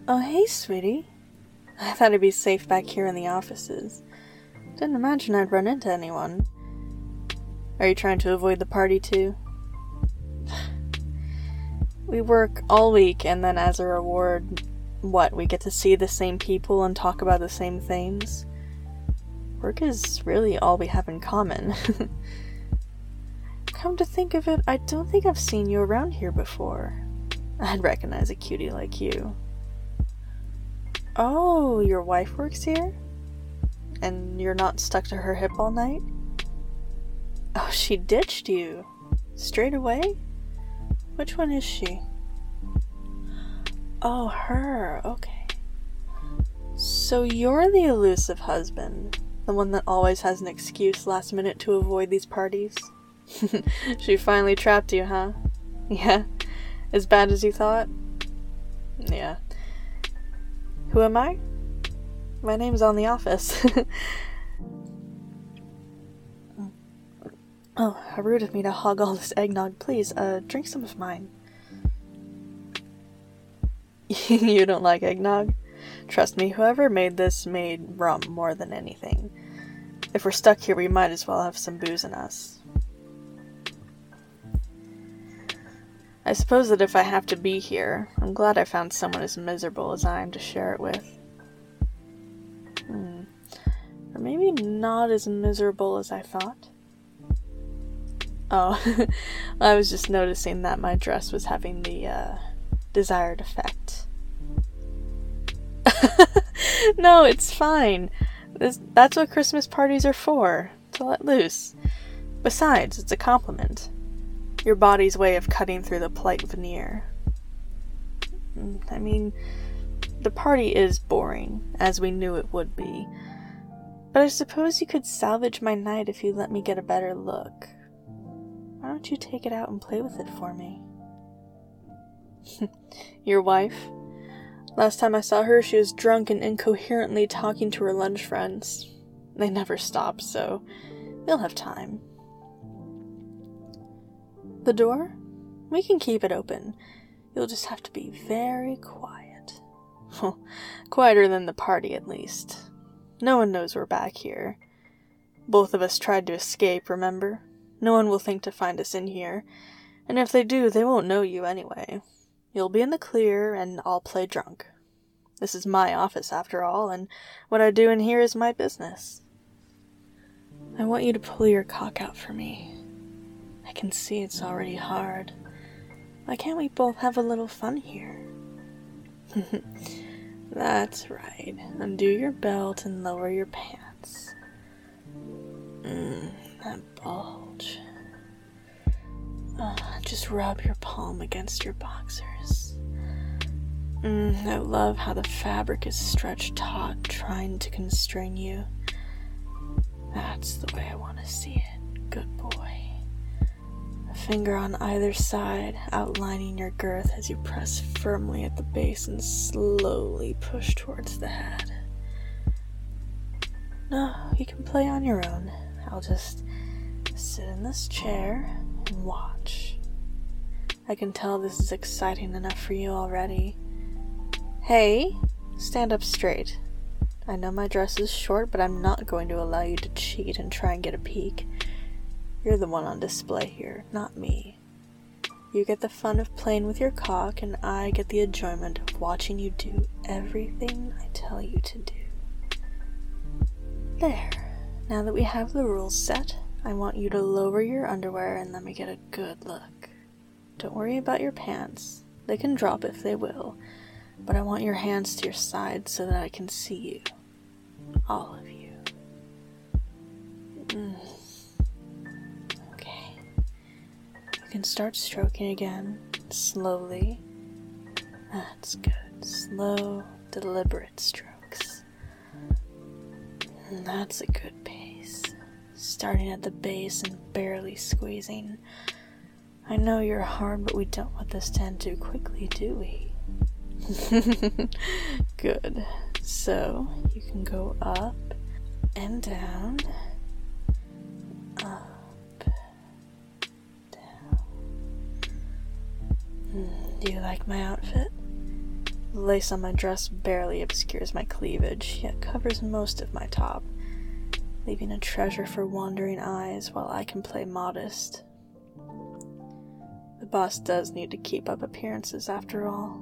Oh, hey, sweetie. I thought I'd be safe back here in the offices. Didn't imagine I'd run into anyone. Are you trying to avoid the party too? We work all week, and then as a reward, we get to see the same people and talk about the same things? Work is really all we have in common. Come to think of it, I don't think I've seen you around here before. I'd recognize a cutie like you. Oh, your wife works here? And you're not stuck to her hip all night? Oh, she ditched you. Straight away? Which one is she? Oh, her. Okay. So you're the elusive husband. The one that always has an excuse last minute to avoid these parties? She finally trapped you, huh? Yeah? As bad as you thought? Yeah. Who am I? My name's on the office. Oh, how rude of me to hog all this eggnog. Please, drink some of mine. You don't like eggnog? Trust me, whoever made this made rum more than anything. If we're stuck here, we might as well have some booze in us. I suppose that if I have to be here, I'm glad I found someone as miserable as I am to share it with. Or maybe not as miserable as I thought. Oh, I was just noticing that my dress was having the, desired effect. No, it's fine. That's what Christmas parties are for, to let loose. Besides, it's a compliment. Your body's way of cutting through the polite veneer. I mean, the party is boring, as we knew it would be. But I suppose you could salvage my night if you let me get a better look. Why don't you take it out and play with it for me? Your wife? Last time I saw her, she was drunk and incoherently talking to her lunch friends. They never stop, so you'll have time. The door? We can keep it open. You'll just have to be very quiet. Well, quieter than the party, at least. No one knows we're back here. Both of us tried to escape, remember? No one will think to find us in here, and if they do, they won't know you anyway. You'll be in the clear, and I'll play drunk. This is my office, after all, and what I do in here is my business. I want you to pull your cock out for me. I can see it's already hard. Why can't we both have a little fun here? That's right. Undo your belt and lower your pants. That bulge. Just rub your palm against your boxers. I love how the fabric is stretched taut, trying to constrain you. That's the way I want to see it. Good boy. A finger on either side, outlining your girth as you press firmly at the base and slowly push towards the head. No, you can play on your own. I'll just sit in this chair and watch. I can tell this is exciting enough for you already. Hey, stand up straight. I know my dress is short, but I'm not going to allow you to cheat and try and get a peek. You're the one on display here, not me. You get the fun of playing with your cock, and I get the enjoyment of watching you do everything I tell you to do. There. Now that we have the rules set, I want you to lower your underwear and let me get a good look. Don't worry about your pants. They can drop if they will, but I want your hands to your sides so that I can see you. All of you. Okay. You can start stroking again, slowly. That's good. Slow, deliberate strokes. That's a good pace. Starting at the base and barely squeezing. I know you're hard, but we don't want this to end too quickly, do we? Good. So, you can go up and down. Up. Down. Do you like my outfit? The lace on my dress barely obscures my cleavage, yet covers most of my top, leaving a treasure for wandering eyes while I can play modest. The boss does need to keep up appearances after all.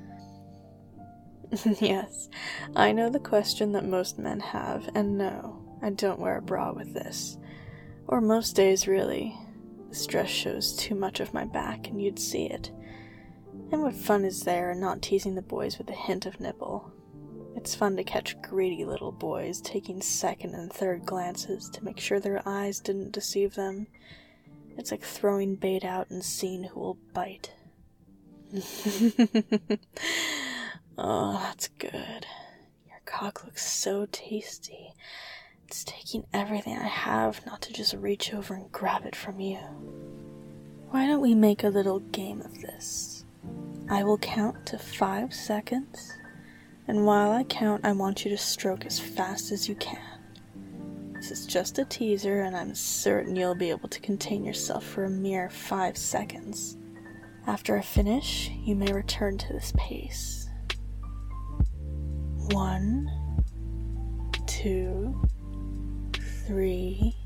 Yes, I know the question that most men have, and no, I don't wear a bra with this. Or most days, really. This dress shows too much of my back, and you'd see it. And what fun is there in not teasing the boys with a hint of nipple? It's fun to catch greedy little boys taking second and third glances to make sure their eyes didn't deceive them. It's like throwing bait out and seeing who will bite. Oh, that's good. Your cock looks so tasty. It's taking everything I have not to just reach over and grab it from you. Why don't we make a little game of this? I will count to 5 seconds, and while I count, I want you to stroke as fast as you can. This is just a teaser, and I'm certain you'll be able to contain yourself for a mere 5 seconds. After I finish, you may return to this pace. 1, 2, 3,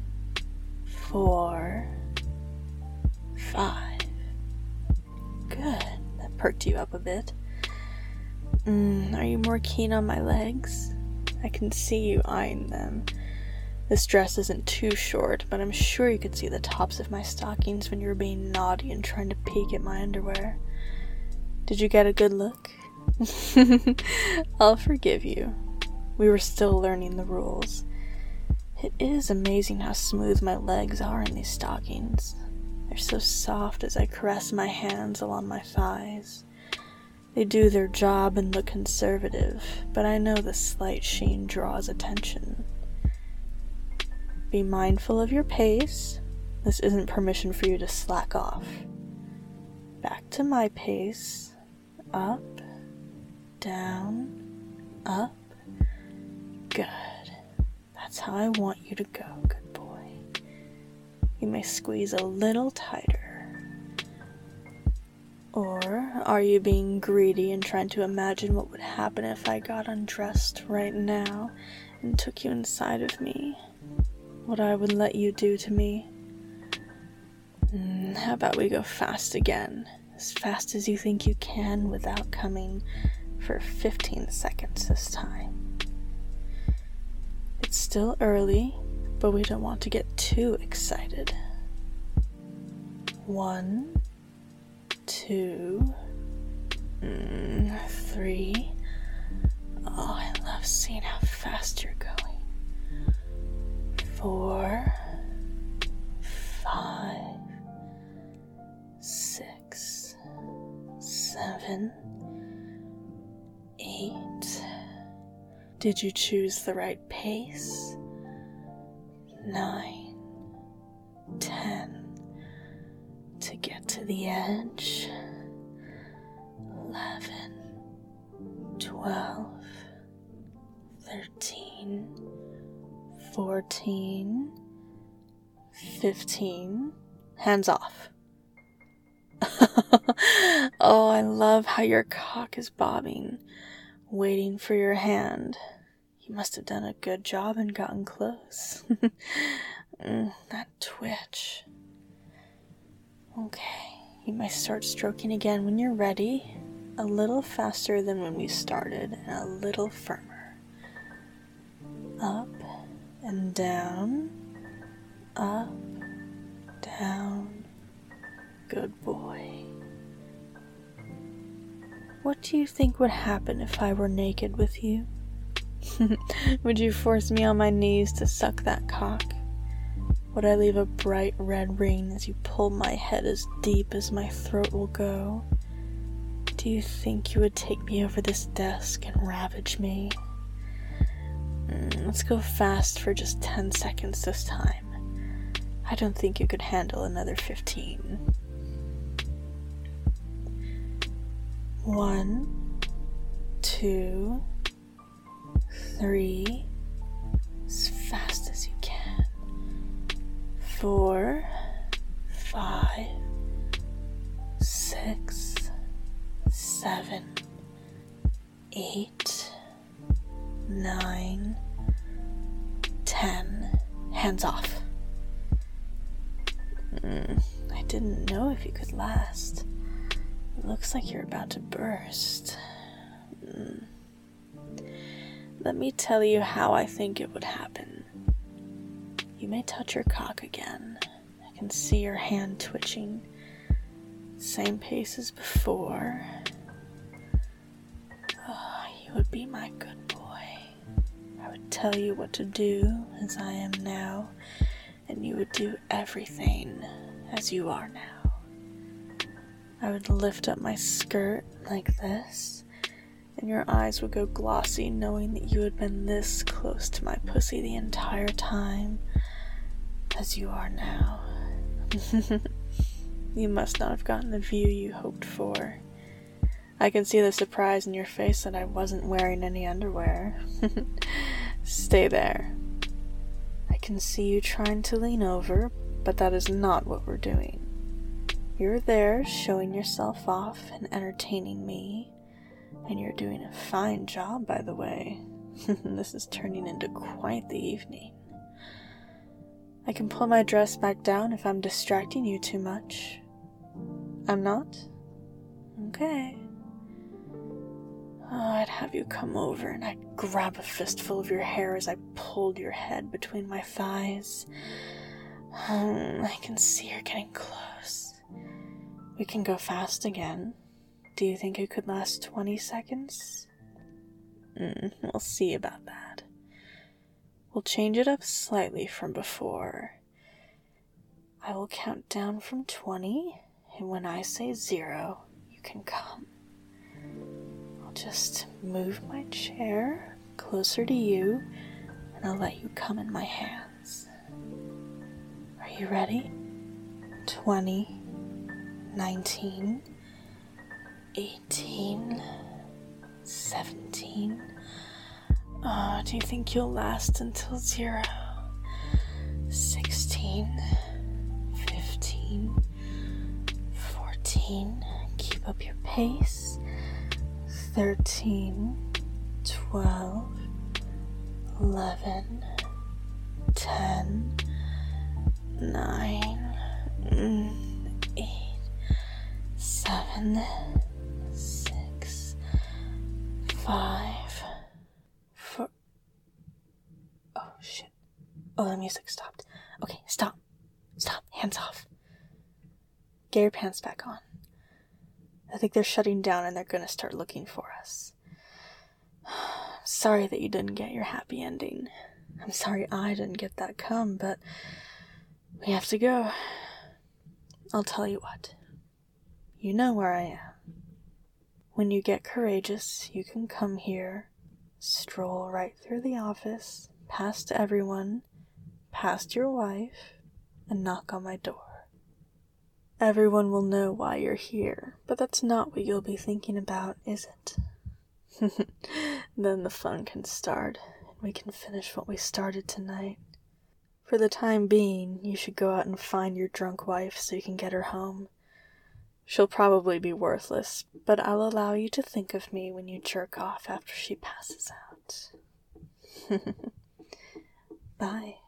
4, 5. Good. That perked you up a bit. Are you more keen on my legs? I can see you eyeing them. This dress isn't too short, but I'm sure you could see the tops of my stockings when you were being naughty and trying to peek at my underwear. Did you get a good look? I'll forgive you. We were still learning the rules. It is amazing how smooth my legs are in these stockings. They're so soft as I caress my hands along my thighs. They do their job and look conservative, but I know the slight sheen draws attention. Be mindful of your pace. This isn't permission for you to slack off. Back to my pace. Up, down, up. Good. That's how I want you to go, good boy. You may squeeze a little tighter. Or are you being greedy and trying to imagine what would happen if I got undressed right now and took you inside of me? What I would let you do to me? How about we go fast again? As fast as you think you can without coming, for 15 seconds this time. It's still early, but we don't want to get too excited. 1, 2, 3. Oh, I love seeing how fast you're going. 4, 5, 6, 7, 8. Did you choose the right pace? 9, 10. To get to the edge. 11, 12, 13, 14, 15. Hands off. Oh, I love how your cock is bobbing, waiting for your hand. You must have done a good job and gotten close. That twitch. Okay, you may start stroking again when you're ready. A little faster than when we started, and a little firmer. Up and down. Up, down. Good boy. What do you think would happen if I were naked with you? Would you force me on my knees to suck that cock? Would I leave a bright red ring as you pull my head as deep as my throat will go? Do you think you would take me over this desk and ravage me? Let's go fast for just 10 seconds this time. I don't think you could handle another 15. 1, 2, 3, as fast as you can. 4, 5, 6, 7, 8, 9, 10. Hands off. I didn't know if you could last. It looks like you're about to burst. Let me tell you how I think it would happen. You may touch your cock again. I can see your hand twitching. Same pace as before. Oh, you would be my good boy. I would tell you what to do as I am now, and you would do everything as you are now. I would lift up my skirt like this, and your eyes would go glossy knowing that you had been this close to my pussy the entire time, as you are now. You must not have gotten the view you hoped for. I can see the surprise in your face that I wasn't wearing any underwear. Stay there. I can see you trying to lean over, but that is not what we're doing. You're there showing yourself off and entertaining me, and you're doing a fine job, by the way. This is turning into quite the evening. I can pull my dress back down if I'm distracting you too much. I'm not? Okay. Oh, I'd have you come over and I'd grab a fistful of your hair as I pulled your head between my thighs. I can see you're getting close. We can go fast again. Do you think it could last 20 seconds? We'll see about that. We'll change it up slightly from before. I will count down from 20, and when I say 0, you can come. I'll just move my chair closer to you, and I'll let you come in my hands. Are you ready? 20, 19, 18, 17. Oh, do you think you'll last until 0? 16, 15, 14. Keep up your pace. 13, 12, 11, 10, 9, 8, 7, 6, 5, 4. Oh, shit. Oh, the music stopped. Okay, stop. Stop. Hands off. Get your pants back on. I think they're shutting down and they're gonna start looking for us. Sorry that you didn't get your happy ending. I'm sorry I didn't get that cum, but we have to go. I'll tell you what. You know where I am. When you get courageous, you can come here, stroll right through the office, past everyone, past your wife, and knock on my door. Everyone will know why you're here, but that's not what you'll be thinking about, is it? Then the fun can start, and we can finish what we started tonight. For the time being, you should go out and find your drunk wife so you can get her home. She'll probably be worthless, but I'll allow you to think of me when you jerk off after she passes out. Bye.